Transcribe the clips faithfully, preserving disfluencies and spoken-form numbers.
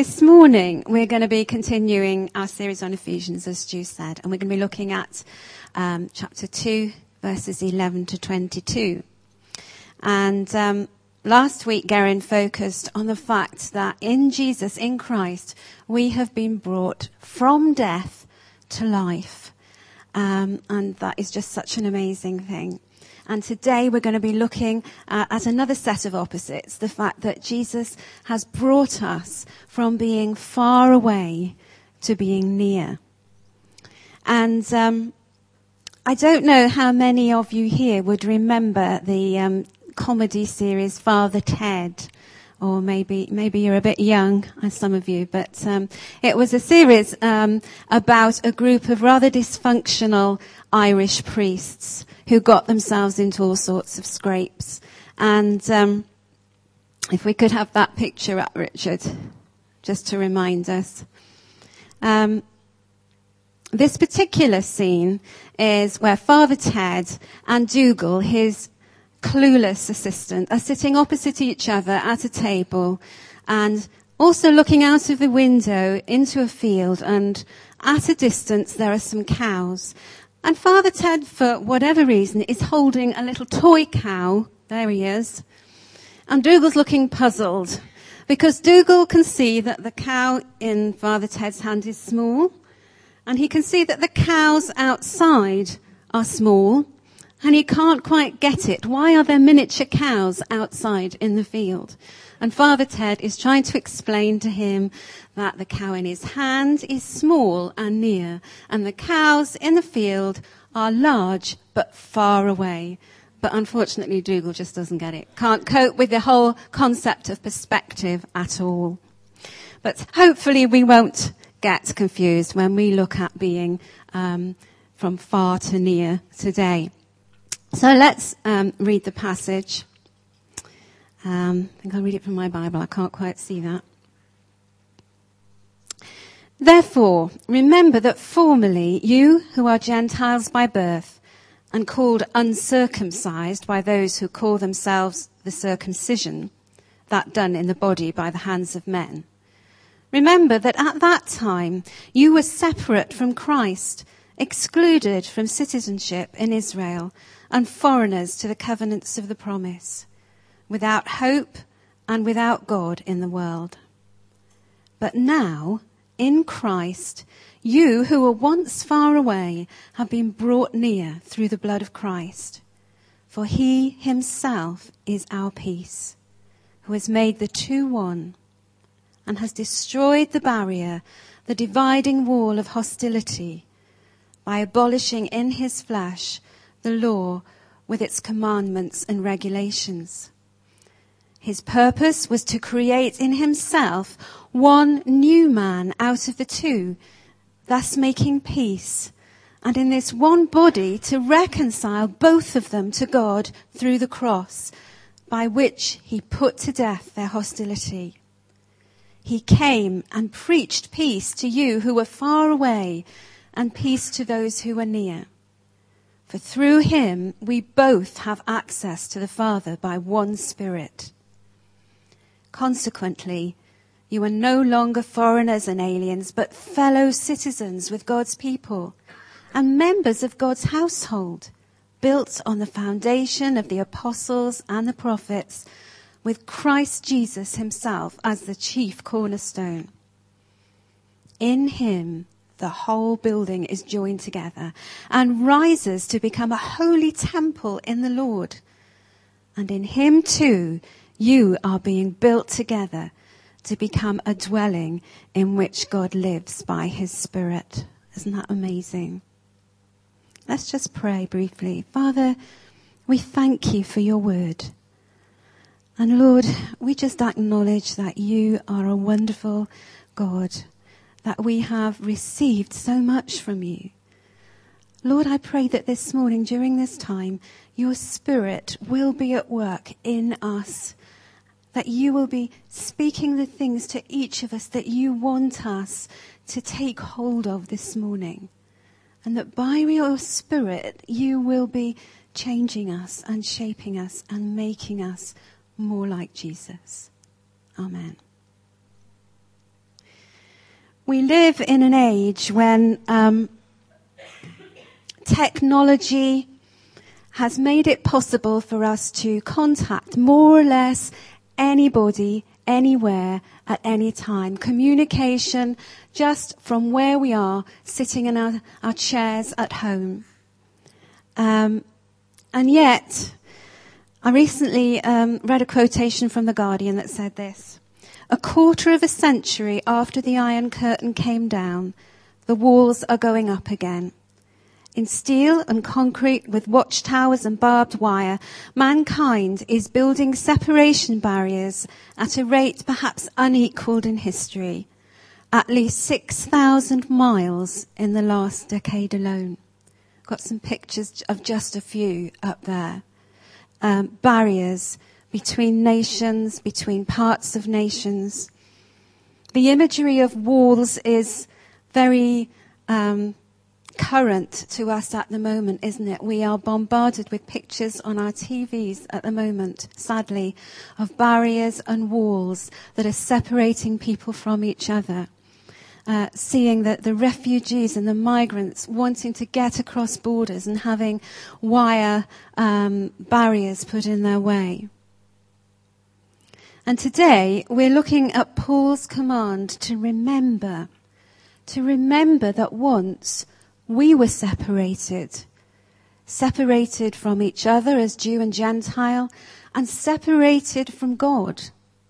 This morning we're going to be continuing our series on Ephesians, as Stu said, and we're going to be looking at um, chapter two, verses eleven to twenty-two. And um, last week Gerin focused on the fact that in Jesus, in Christ, we have been brought from death to life. Um, and that is just such an amazing thing. And today we're going to be looking uh, at another set of opposites, the fact that Jesus has brought us from being far away to being near. And um, I don't know how many of you here would remember the um, comedy series Father Ted. Or maybe maybe you're a bit young, as some of you, but um, it was a series um, about a group of rather dysfunctional Irish priests who got themselves into all sorts of scrapes. And um, if we could have that picture up, Richard, just to remind us. Um, this particular scene is where Father Ted and Dougal, his clueless assistant, are sitting opposite each other at a table and also looking out of the window into a field, and at a distance there are some cows. And Father Ted, for whatever reason, is holding a little toy cow. There he is. And Dougal's looking puzzled because Dougal can see that the cow in Father Ted's hand is small, and he can see that the cows outside are small. And he can't quite get it. Why are there miniature cows outside in the field? And Father Ted is trying to explain to him that the cow in his hand is small and near, and the cows in the field are large but far away. But unfortunately, Dougal just doesn't get it. Can't cope with the whole concept of perspective at all. But hopefully we won't get confused when we look at being um, from far to near today. So let's um, read the passage. Um, I think I'll read it from my Bible. I can't quite see that. Therefore, remember that formerly you who are Gentiles by birth and called uncircumcised by those who call themselves the circumcision, that done in the body by the hands of men. Remember that at that time you were separate from Christ, excluded from citizenship in Israel, and foreigners to the covenants of the promise, without hope and without God in the world. But now, in Christ, you who were once far away have been brought near through the blood of Christ. For he himself is our peace, who has made the two one, and has destroyed the barrier, the dividing wall of hostility, by abolishing in his flesh the law with its commandments and regulations. His purpose was to create in himself one new man out of the two, thus making peace, and in this one body to reconcile both of them to God through the cross, by which he put to death their hostility. He came and preached peace to you who were far away, and peace to those who are near. For through him we both have access to the Father by one Spirit. Consequently, you are no longer foreigners and aliens, but fellow citizens with God's people and members of God's household, built on the foundation of the apostles and the prophets, with Christ Jesus himself as the chief cornerstone. In him, the whole building is joined together and rises to become a holy temple in the Lord. And in him too, you are being built together to become a dwelling in which God lives by his Spirit. Isn't that amazing? Let's just pray briefly. Father, we thank you for your word. And Lord, we just acknowledge that you are a wonderful God, that we have received so much from you. Lord, I pray that this morning, during this time, your Spirit will be at work in us, that you will be speaking the things to each of us that you want us to take hold of this morning, and that by your Spirit you will be changing us and shaping us and making us more like Jesus. Amen. we live in an age when um, technology has made it possible for us to contact more or less anybody, anywhere, at any time. Communication just from where we are, sitting in our, our chairs at home. Um, and yet, I recently um, read a quotation from The Guardian that said this: a quarter of a century after the Iron Curtain came down, the walls are going up again. In steel and concrete, with watchtowers and barbed wire, mankind is building separation barriers at a rate perhaps unequaled in history. At least six thousand miles in the last decade alone. Got some pictures of just a few up there. Um, barriers between nations, between parts of nations. The imagery of walls is very um, current to us at the moment, isn't it? We are bombarded with pictures on our T Vs at the moment, sadly, of barriers and walls that are separating people from each other. Uh, seeing that the refugees and the migrants wanting to get across borders and having wire um, barriers put in their way. And today we're looking at Paul's command to remember, to remember that once we were separated, separated from each other as Jew and Gentile, and separated from God.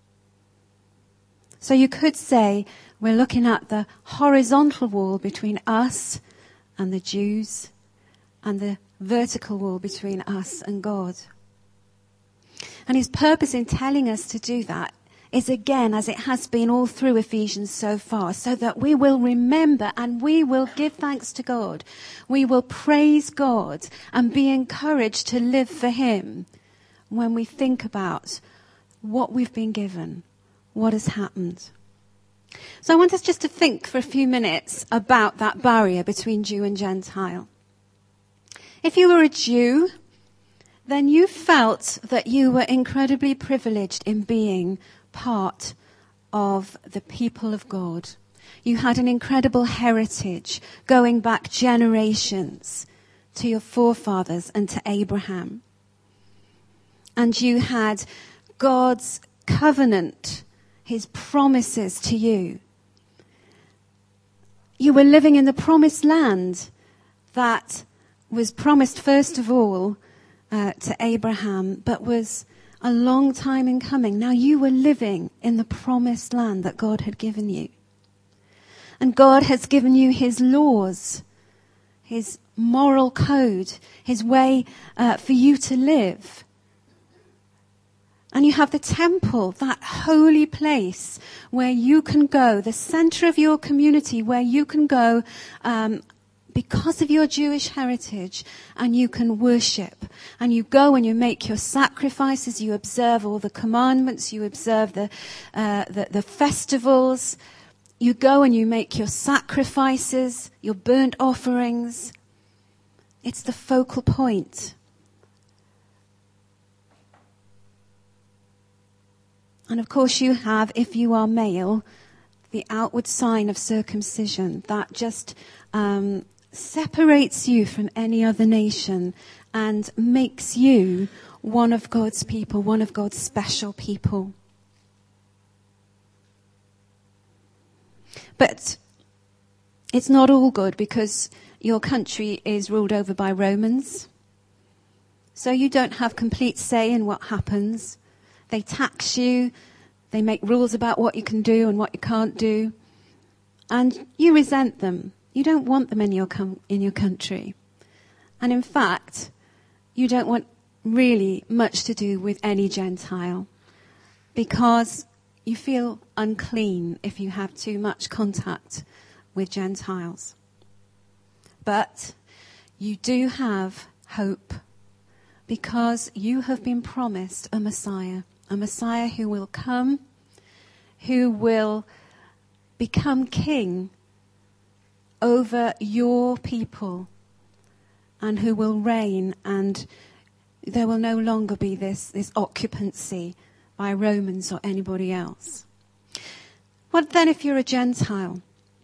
So you could say we're looking at the horizontal wall between us and the Jews, and the vertical wall between us and God. And his purpose in telling us to do that is, again, as it has been all through Ephesians so far, so that we will remember and we will give thanks to God. We will praise God and be encouraged to live for him when we think about what we've been given, what has happened. So I want us just to think for a few minutes about that barrier between Jew and Gentile. If you were a Jew, then you felt that you were incredibly privileged in being part of the people of God. You had an incredible heritage going back generations to your forefathers and to Abraham. And you had God's covenant, his promises to you. You were living in the promised land that was promised first of all uh, to Abraham, but was a long time in coming. Now you were living in the promised land that God had given you. And God has given you his laws, his moral code, his way uh, for you to live. And you have the temple, that holy place where you can go, the center of your community where you can go um, because of your Jewish heritage, and you can worship. And you go and you make your sacrifices, you observe all the commandments, you observe the, uh, the, the festivals. You go and you make your sacrifices, your burnt offerings. It's the focal point. And of course you have, if you are male, the outward sign of circumcision that just um, separates you from any other nation and makes you one of God's people, one of God's special people. But it's not all good, because your country is ruled over by Romans. So you don't have complete say in what happens. They tax you, they make rules about what you can do and what you can't do, and you resent them. You don't want them in your com- in your country. And in fact, you don't want really much to do with any Gentile, because you feel unclean if you have too much contact with Gentiles. But you do have hope, because you have been promised a Messiah. A Messiah who will come, who will become king over your people, and who will reign, and there will no longer be this, this occupancy by Romans or anybody else. What then if you're a Gentile?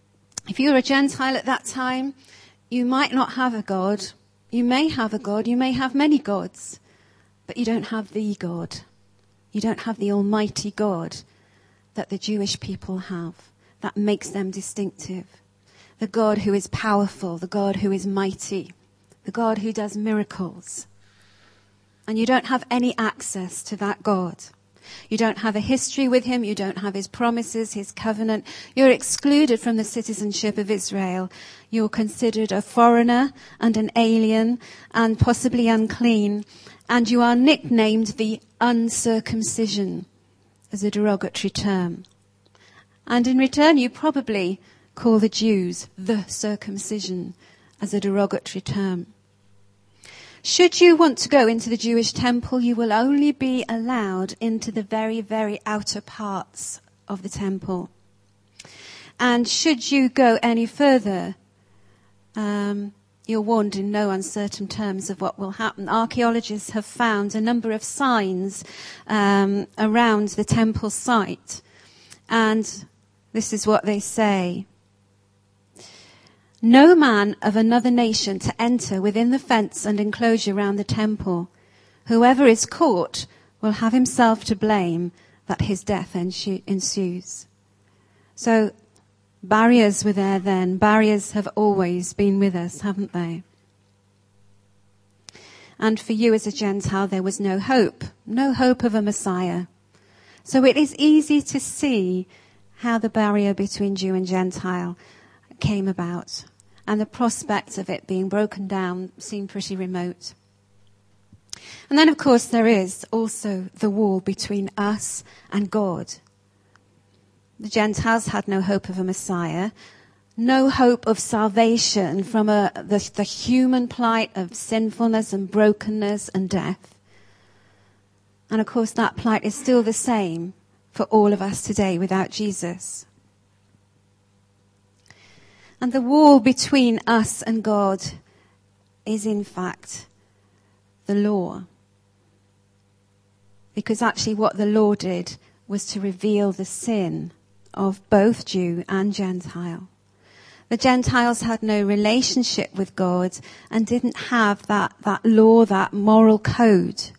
If you were a Gentile at that time, you might not have a God. You may have a God. You may have many gods. But you don't have the God. You don't have the Almighty God that the Jewish people have. That makes them distinctive. The God who is powerful. The God who is mighty. The God who does miracles. And you don't have any access to that God. You don't have a history with him. You don't have his promises, his covenant. You're excluded from the citizenship of Israel. You're considered a foreigner and an alien and possibly unclean. And you are nicknamed the uncircumcision as a derogatory term. And in return, you probably call the Jews the circumcision as a derogatory term. Should you want to go into the Jewish temple, you will only be allowed into the very, very outer parts of the temple. And should you go any further, um, you're warned in no uncertain terms of what will happen. Archaeologists have found a number of signs um, around the temple site. And this is what they say. No man of another nation to enter within the fence and enclosure round the temple. Whoever is caught will have himself to blame that his death ensues. So barriers were there then. Barriers have always been with us, haven't they? And for you as a Gentile, there was no hope. No hope of a Messiah. So it is easy to see how the barrier between Jew and Gentile came about, and the prospect of it being broken down seemed pretty remote. And then, of course, there is also the wall between us and God. The Gentiles had no hope of a Messiah, no hope of salvation from a, the, the human plight of sinfulness and brokenness and death. And, of course, that plight is still the same for all of us today without Jesus. And the wall between us and God is, in fact, the law. Because actually what the law did was to reveal the sin of both Jew and Gentile. The Gentiles had no relationship with God and didn't have that, that law, that moral code.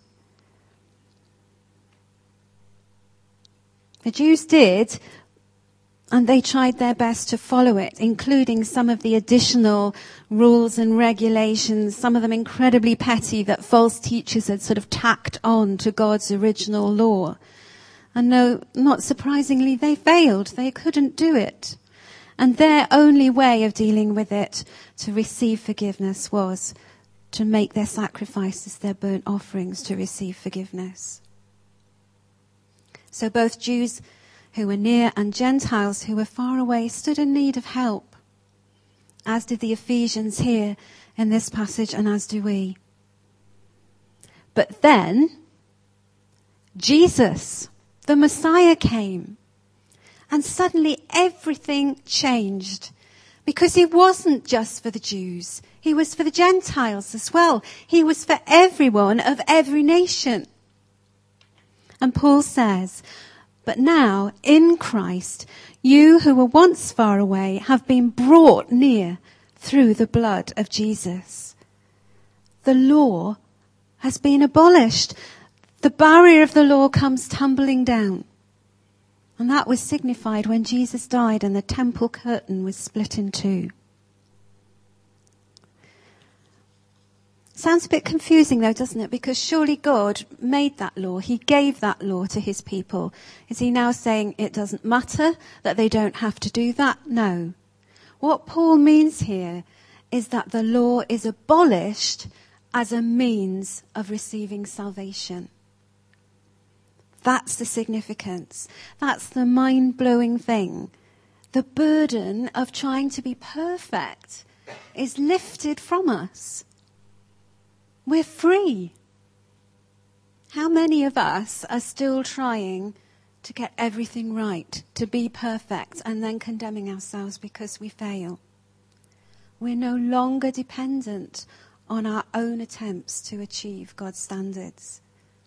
The Jews did, and they tried their best to follow it, including some of the additional rules and regulations, some of them incredibly petty, that false teachers had sort of tacked on to God's original law. And no, not surprisingly, they failed. They couldn't do it. And their only way of dealing with it, to receive forgiveness, was to make their sacrifices, their burnt offerings, to receive forgiveness. So both Jews who were near and Gentiles who were far away stood in need of help, as did the Ephesians here in this passage, and as do we. But then Jesus, the Messiah, came, and suddenly everything changed, because he wasn't just for the Jews, he was for the Gentiles as well. He was for everyone of every nation. And Paul says, but now, in Christ, you who were once far away have been brought near through the blood of Jesus. The law has been abolished. The barrier of the law comes tumbling down. And that was signified when Jesus died and the temple curtain was split in two. Sounds a bit confusing though, doesn't it? Because surely God made that law. He gave that law to his people. Is he now saying it doesn't matter, that they don't have to do that? No. What Paul means here is that the law is abolished as a means of receiving salvation. That's the significance. That's the mind-blowing thing. The burden of trying to be perfect is lifted from us. We're free. How many of us are still trying to get everything right, to be perfect, and then condemning ourselves because we fail? We're no longer dependent on our own attempts to achieve God's standards.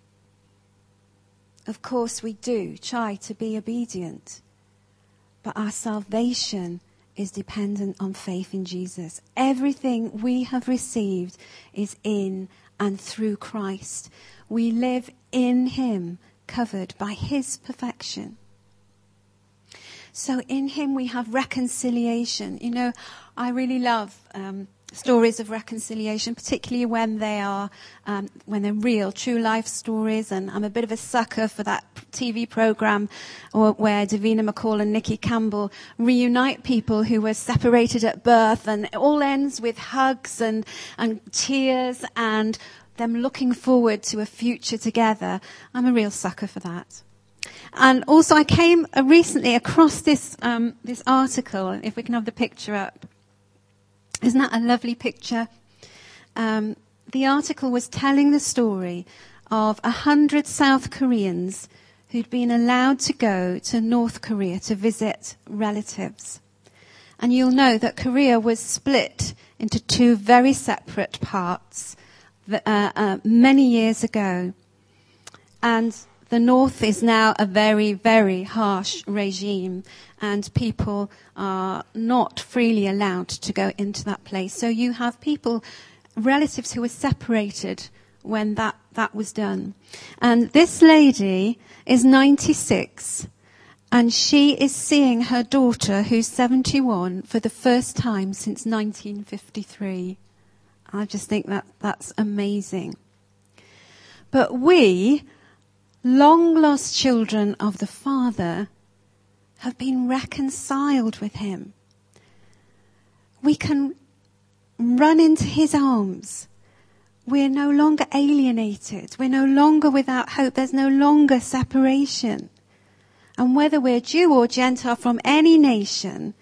Of course we do try to be obedient, but our salvation is dependent on faith in Jesus. Everything we have received is in and through Christ. We live in him, covered by his perfection. So in him we have reconciliation. You know, I really love um, stories of reconciliation, particularly when they are, um, when they're real, true life stories. And I'm a bit of a sucker for that T V program or where Davina McCall and Nikki Campbell reunite people who were separated at birth, and it all ends with hugs and, and tears and them looking forward to a future together. I'm a real sucker for that. And also I came uh, recently across this um, this article, if we can have the picture up. Isn't that a lovely picture? Um, the article was telling the story of a hundred South Koreans who'd been allowed to go to North Korea to visit relatives. And you'll know that Korea was split into two very separate parts uh, uh, many years ago. And the North is now a very, very harsh regime, and people are not freely allowed to go into that place. So you have people, relatives who were separated when that, that was done. And this lady is ninety-six, and she is seeing her daughter, who's seventy-one, for the first time since nineteen fifty-three. I just think that that's amazing. But we, long-lost children of the Father, have been reconciled with him. We can run into his arms. We're no longer alienated. We're no longer without hope. There's no longer separation. And whether we're Jew or Gentile from any nation,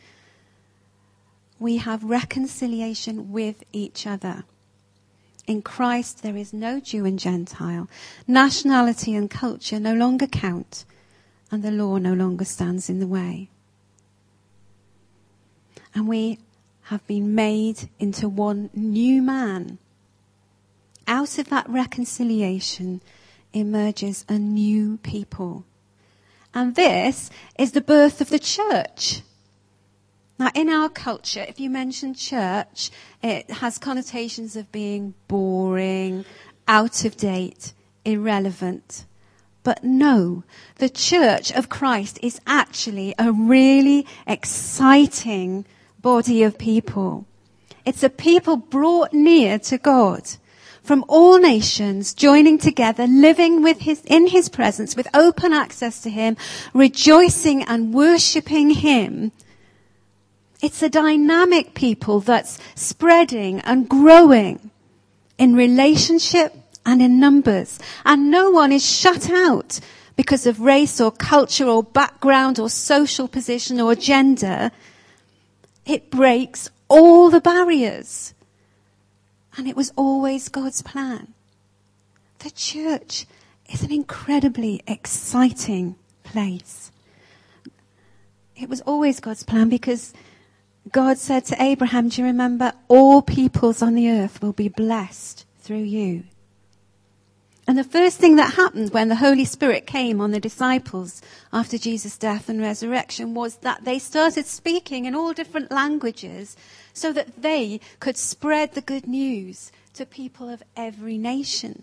we have reconciliation with each other. In Christ, there is no Jew and Gentile. Nationality and culture no longer count, and the law no longer stands in the way. And we have been made into one new man. Out of that reconciliation emerges a new people. And this is the birth of the church. Now, in our culture, if you mention church, it has connotations of being boring, out of date, irrelevant. But no, the church of Christ is actually a really exciting body of people. It's a people brought near to God from all nations, joining together, living with his, in his presence, with open access to him, rejoicing and worshipping him. It's a dynamic people that's spreading and growing in relationship and in numbers. And no one is shut out because of race or culture or background or social position or gender. It breaks all the barriers. And it was always God's plan. The church is an incredibly exciting place. It was always God's plan because God said to Abraham, do you remember, all peoples on the earth will be blessed through you. And the first thing that happened when the Holy Spirit came on the disciples after Jesus' death and resurrection was that they started speaking in all different languages so that they could spread the good news to people of every nation.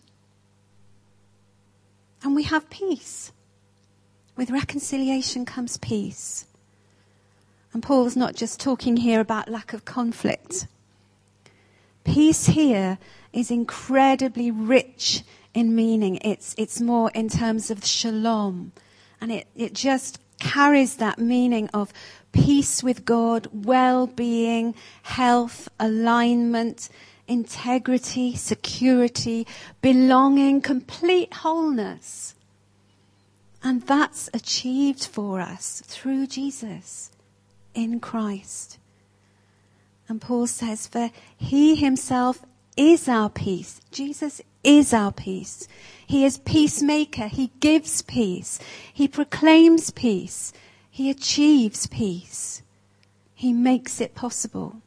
And we have peace. With reconciliation comes peace. And Paul's not just talking here about lack of conflict. Peace here is incredibly rich in meaning. It's it's more in terms of shalom. And it, it just carries that meaning of peace with God, well-being, health, alignment, integrity, security, belonging, complete wholeness. And that's achieved for us through Jesus. In Christ. And Paul says, for he himself is our peace. Jesus is our peace. He is peacemaker. He gives peace. He proclaims peace. He achieves peace. He makes it possible.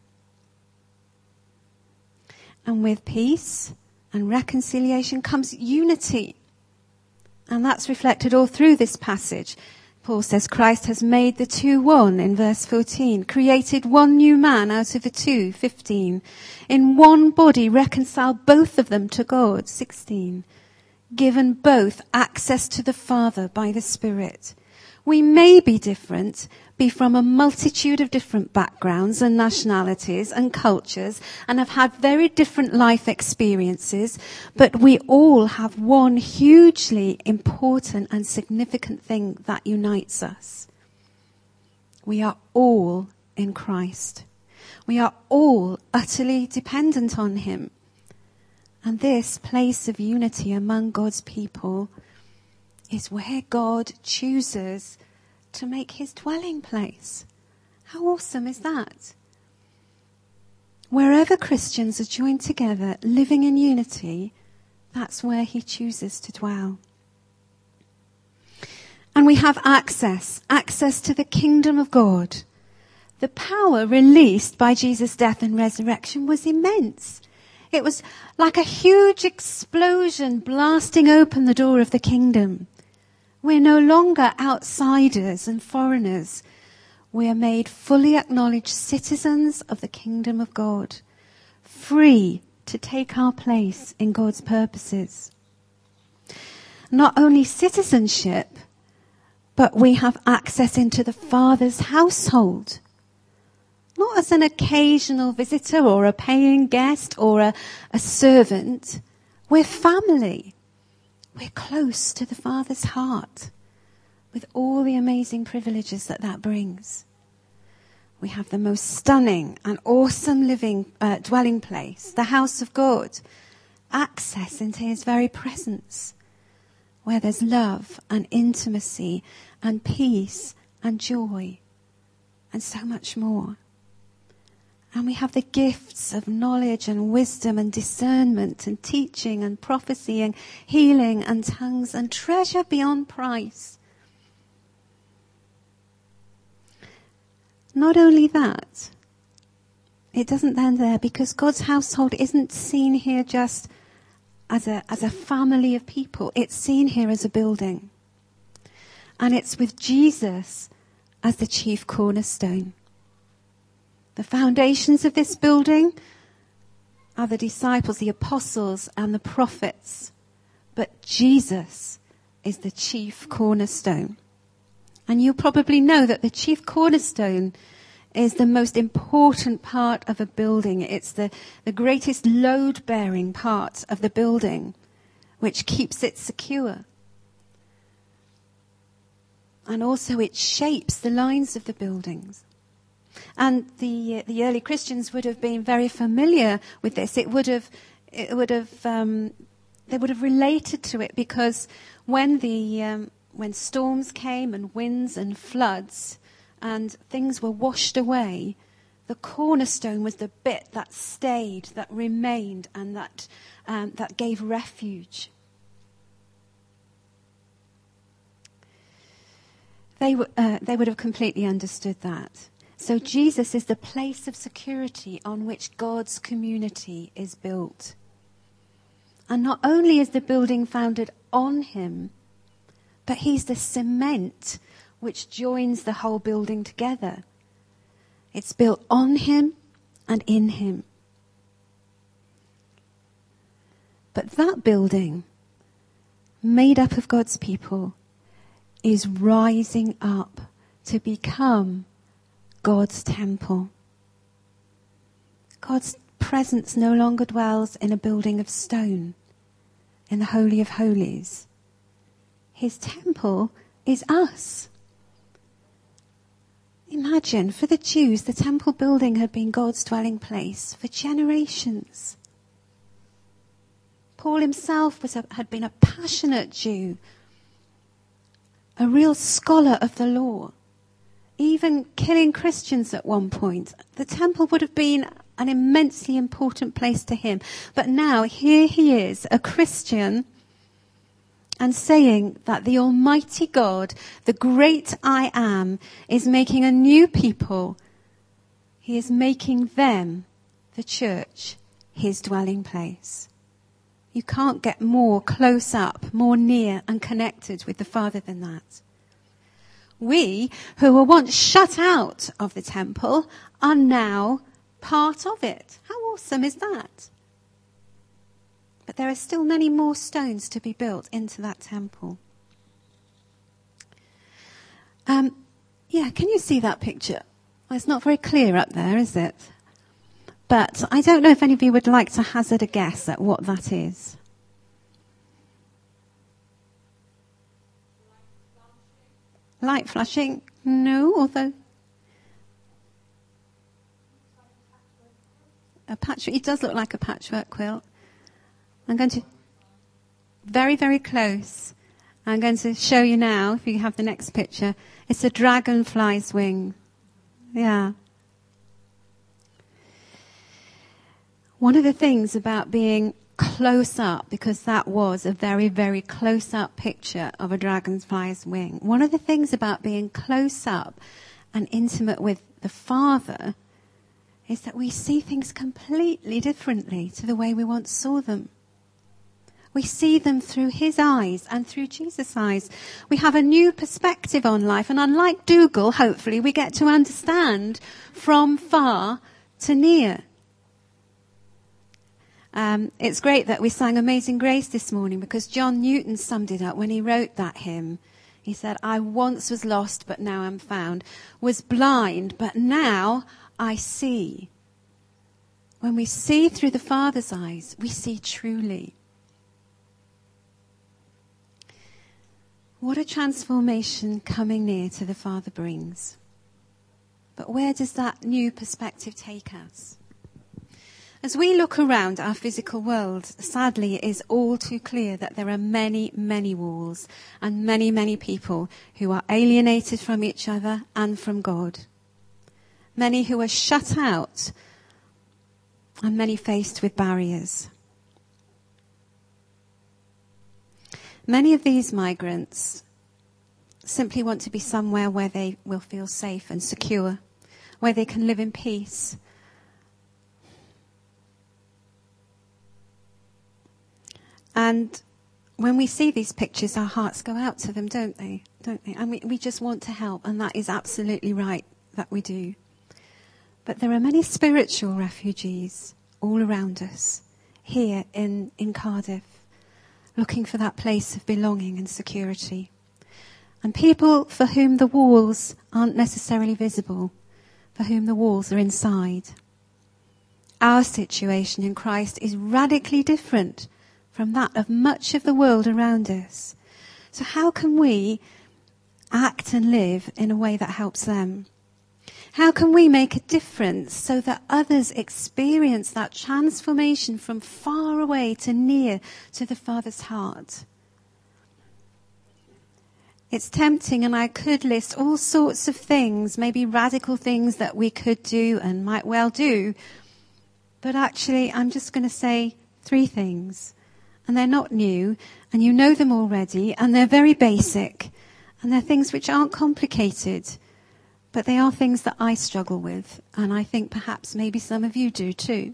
And with peace and reconciliation comes unity. And that's reflected all through this passage. Paul says Christ has made the two one in verse fourteen, created one new man out of the two, fifteen, in one body reconciled both of them to God, sixteen, given both access to the Father by the Spirit. We may be different, be from a multitude of different backgrounds and nationalities and cultures, and have had very different life experiences, but we all have one hugely important and significant thing that unites us. We are all in Christ. We are all utterly dependent on him. And this place of unity among God's people is where God chooses to make his dwelling place. How awesome is that? Wherever Christians are joined together, living in unity, that's where he chooses to dwell. And we have access, access to the kingdom of God. The power released by Jesus' death and resurrection was immense. It was like a huge explosion blasting open the door of the kingdom. We're no longer outsiders and foreigners. We are made fully acknowledged citizens of the kingdom of God, free to take our place in God's purposes. Not only citizenship, but we have access into the Father's household. Not as an occasional visitor or a paying guest or a, a servant. We're family. We're close to the Father's heart with all the amazing privileges that that brings. We have the most stunning and awesome living uh, dwelling place, the house of God, access into his very presence, where there's love and intimacy and peace and joy and so much more. And we have the gifts of knowledge and wisdom and discernment and teaching and prophecy and healing and tongues and treasure beyond price. Not only that, it doesn't end there, because God's household isn't seen here just as a, as a family of people. It's seen here as a building. And it's with Jesus as the chief cornerstone. The foundations of this building are the disciples, the apostles, and the prophets. But Jesus is the chief cornerstone. And you probably know that the chief cornerstone is the most important part of a building. It's the, the greatest load-bearing part of the building, which keeps it secure. And also it shapes the lines of the buildings. And the the early Christians would have been very familiar with this. It would have, it would have, um, they would have related to it, because when the um, when storms came and winds and floods and things were washed away, the cornerstone was the bit that stayed, that remained, and that um, that gave refuge. They w- uh, they would have completely understood that. So Jesus is the place of security on which God's community is built. And not only is the building founded on him, but he's the cement which joins the whole building together. It's built on him and in him. But that building, made up of God's people, is rising up to become God's temple. God's presence no longer dwells in a building of stone, in the Holy of Holies. His temple is us. Imagine, for the Jews, the temple building had been God's dwelling place for generations. Paul himself was a, had been a passionate Jew, a real scholar of the law, even killing Christians at one point. The temple would have been an immensely important place to him. But now here he is, a Christian, and saying that the Almighty God, the great I Am, is making a new people. He is making them, the church, his dwelling place. You can't get more close up, more near and connected with the Father than that. We, who were once shut out of the temple, are now part of it. How awesome is that? But there are still many more stones to be built into that temple. Um, yeah, can you see that picture? Well, it's not very clear up there, is it? But I don't know if any of you would like to hazard a guess at what that is. Light flashing? No, although... A patchwork. It does look like a patchwork quilt. I'm going to... Very, very close. I'm going to show you now, if you have the next picture. It's a dragonfly's wing. Yeah. One of the things about being close up, because that was a very, very close up picture of a dragonfly's wing. One of the things about being close up and intimate with the Father is that we see things completely differently to the way we once saw them. We see them through his eyes and through Jesus' eyes. We have a new perspective on life, and unlike Dougal, hopefully, we get to understand from far to near. Um, it's great that we sang Amazing Grace this morning, because John Newton summed it up when he wrote that hymn. He said, I once was lost, but now I'm found, was blind, but now I see. When we see through the Father's eyes, we see truly. What a transformation coming near to the Father brings. But where does that new perspective take us? As we look around our physical world, sadly it is all too clear that there are many, many walls and many, many people who are alienated from each other and from God. Many who are shut out and many faced with barriers. Many of these migrants simply want to be somewhere where they will feel safe and secure, where they can live in peace. And when we see these pictures, our hearts go out to them, don't they? Don't they? And we, we just want to help, and that is absolutely right that we do. But there are many spiritual refugees all around us, here in, in Cardiff, looking for that place of belonging and security. And people for whom the walls aren't necessarily visible, for whom the walls are inside. Our situation in Christ is radically different from that of much of the world around us. So how can we act and live in a way that helps them? How can we make a difference so that others experience that transformation from far away to near to the Father's heart? It's tempting, and I could list all sorts of things, maybe radical things that we could do and might well do. But actually, I'm just going to say three things. And they're not new, and you know them already, and they're very basic. And they're things which aren't complicated. But they are things that I struggle with, and I think perhaps maybe some of you do too.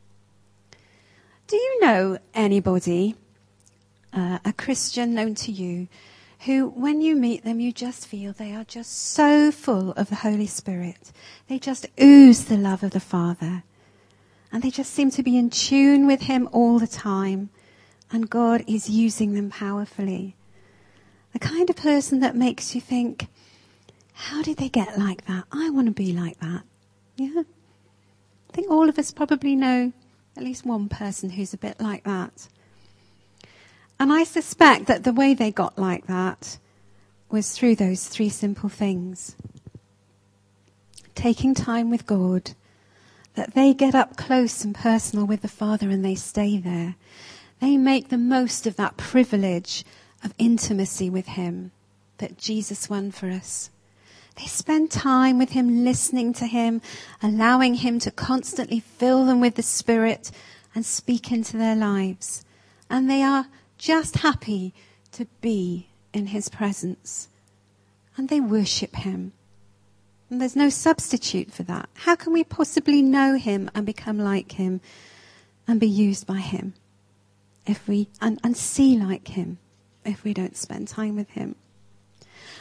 Do you know anybody, uh, a Christian known to you, who when you meet them you just feel they are just so full of the Holy Spirit? They just ooze the love of the Father. And they just seem to be in tune with him all the time. And God is using them powerfully. The kind of person that makes you think, how did they get like that? I want to be like that. Yeah. I think all of us probably know at least one person who's a bit like that. And I suspect that the way they got like that was through those three simple things. Taking time with God, that they get up close and personal with the Father and they stay there. They make the most of that privilege of intimacy with him that Jesus won for us. They spend time with him, listening to him, allowing him to constantly fill them with the Spirit and speak into their lives. And they are just happy to be in his presence. And they worship him. And there's no substitute for that. How can we possibly know him and become like him and be used by him if we and, and see like him if we don't spend time with him?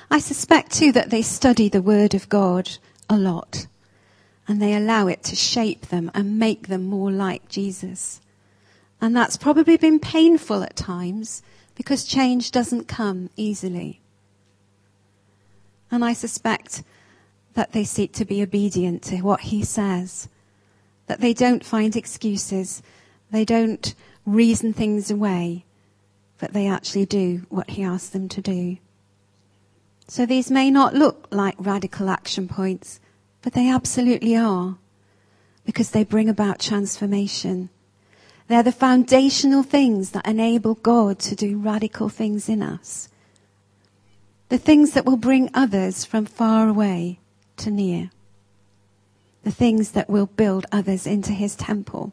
I suspect too that they study the Word of God a lot, and they allow it to shape them and make them more like Jesus. And that's probably been painful at times, because change doesn't come easily. And I suspect that they seek to be obedient to what he says, that they don't find excuses, they don't reason things away, but they actually do what he asks them to do. So these may not look like radical action points, but they absolutely are, because they bring about transformation. They're the foundational things that enable God to do radical things in us. The things that will bring others from far away to near. The things that will build others into his temple.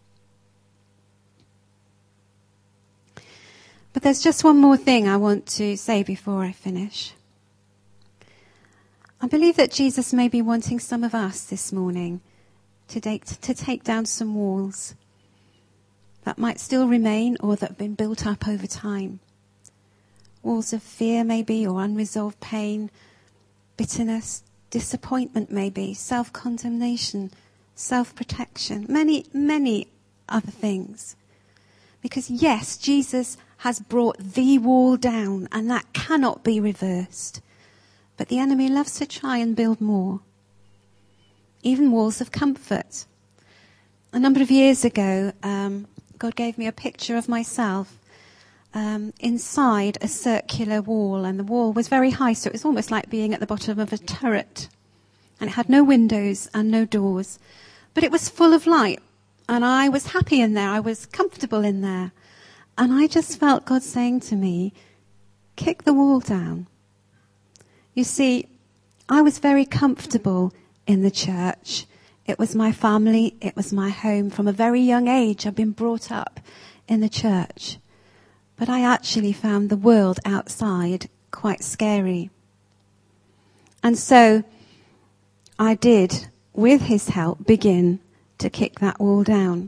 But there's just one more thing I want to say before I finish. I believe that Jesus may be wanting some of us this morning to take, to take down some walls that might still remain or that have been built up over time. Walls of fear maybe, or unresolved pain, bitterness, disappointment maybe, self-condemnation, self-protection, many, many other things. Because yes, Jesus has brought the wall down, and that cannot be reversed. But the enemy loves to try and build more. Even walls of comfort. A number of years ago, um, God gave me a picture of myself um, inside a circular wall, and the wall was very high, so it was almost like being at the bottom of a turret. And it had no windows and no doors, but it was full of light, and I was happy in there. I was comfortable in there. And I just felt God saying to me, kick the wall down. You see, I was very comfortable in the church. It was my family. It was my home. From a very young age, I've been brought up in the church. But I actually found the world outside quite scary. And so I did, with his help, begin to kick that wall down.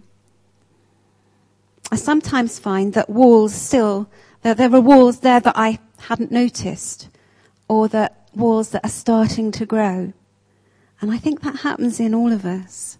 I sometimes find that walls still, that there are walls there that I hadn't noticed, or that walls that are starting to grow. And I think that happens in all of us.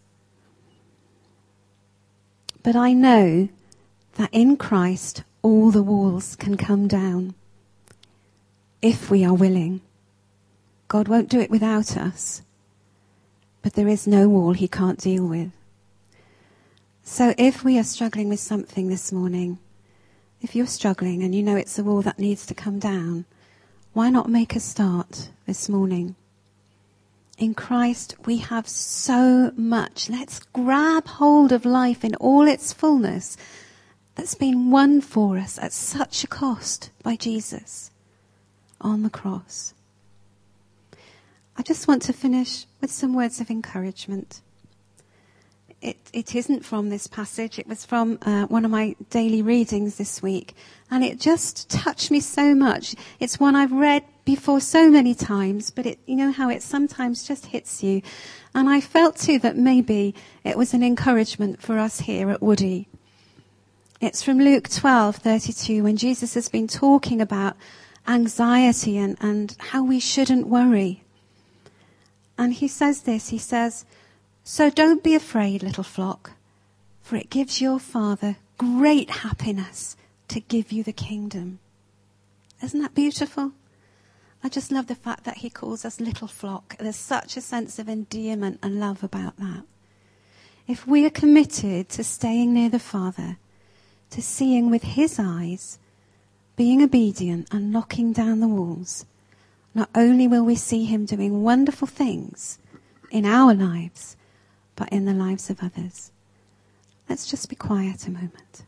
But I know that in Christ, all the walls can come down, if we are willing. God won't do it without us, but there is no wall he can't deal with. So if we are struggling with something this morning, if you're struggling and you know it's a wall that needs to come down, why not make a start this morning? In Christ we have so much. Let's grab hold of life in all its fullness that's been won for us at such a cost by Jesus on the cross. I just want to finish with some words of encouragement. It, it isn't from this passage. It was from uh, one of my daily readings this week. And it just touched me so much. It's one I've read before so many times, but it, you know how it sometimes just hits you. And I felt too that maybe it was an encouragement for us here at Woody. It's from Luke twelve thirty-two, when Jesus has been talking about anxiety and, and how we shouldn't worry. And he says this, he says, "So don't be afraid, little flock, for it gives your Father great happiness to give you the kingdom." Isn't that beautiful? I just love the fact that he calls us little flock. There's such a sense of endearment and love about that. If we are committed to staying near the Father, to seeing with his eyes, being obedient and knocking down the walls, not only will we see him doing wonderful things in our lives, but in the lives of others. Let's just be quiet a moment.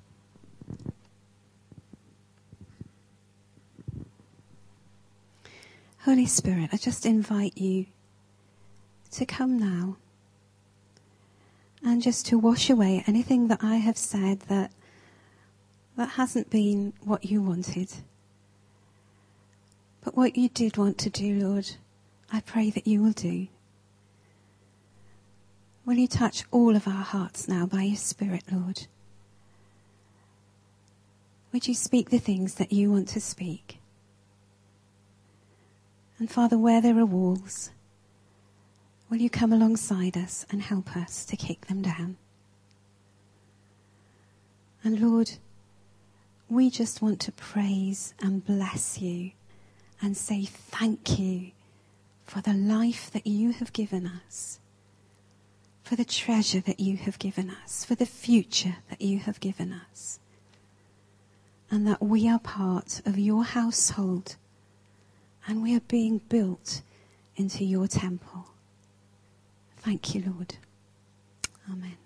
Holy Spirit, I just invite you to come now and just to wash away anything that I have said that that hasn't been what you wanted. But what you did want to do, Lord, I pray that you will do. Will you touch all of our hearts now by your Spirit, Lord? Would you speak the things that you want to speak? And Father, where there are walls, will you come alongside us and help us to kick them down? And Lord, we just want to praise and bless you and say thank you for the life that you have given us, for the treasure that you have given us, for the future that you have given us, and that we are part of your household and we are being built into your temple. Thank you, Lord. Amen.